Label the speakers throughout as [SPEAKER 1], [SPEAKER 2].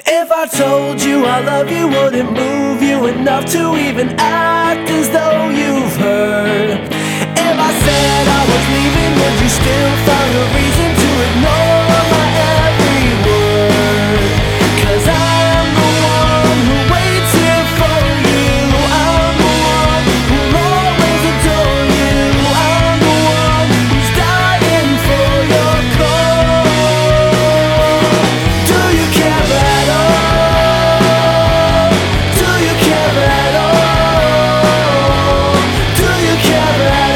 [SPEAKER 1] If I told you I love you, would it move you enough to even act as though you've heard? If I said I was leaving, would you still find a reason to ignore my every word? 'Cause I'm the one who waits here for you. I'm the one who'll always adore you. I'm the one who's dying for your call. Do you care at all? Do you care at all? Do you care at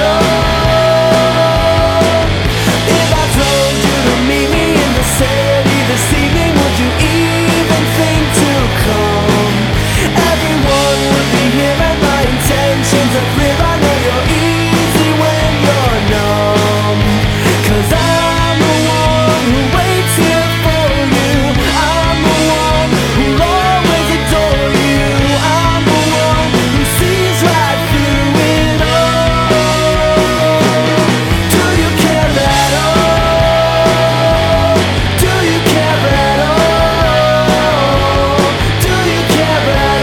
[SPEAKER 1] all? If I told you to meet me in the city this evening, would you even think to come? Everyone would be here and my intentions are clear. I know you're easy when you're numb. 'Cause I'm the one who waits here for you. I'm the one who'll always adore you. I'm the one who sees right through it all. Do you care at all? Do you care at all? Do you care at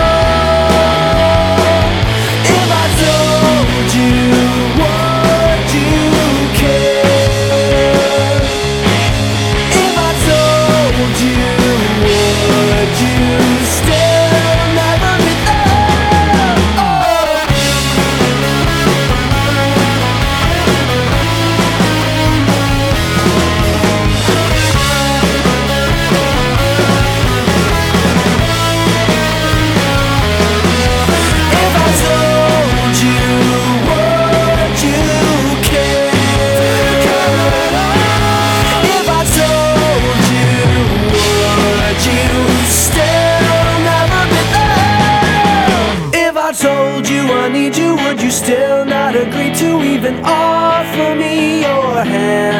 [SPEAKER 1] all? If I told you, would you care? If I told you, would you still never be there? If I told you, would you care? If I told you, would you still never be there? If I told you I need you, would you still not agree to even offer me your hand?